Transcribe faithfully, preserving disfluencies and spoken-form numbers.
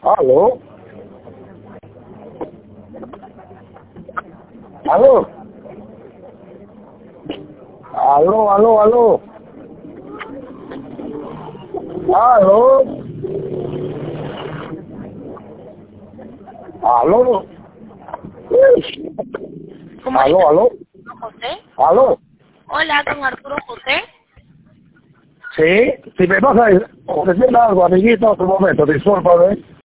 Aló. Aló. Aló, aló, aló. Aló. Aló. ¿Cómo Aló, está, aló. José? Aló. Hola, don Arturo José. Sí, si me pasa a ofrecerle algo, amiguito, un momento, discúlpame.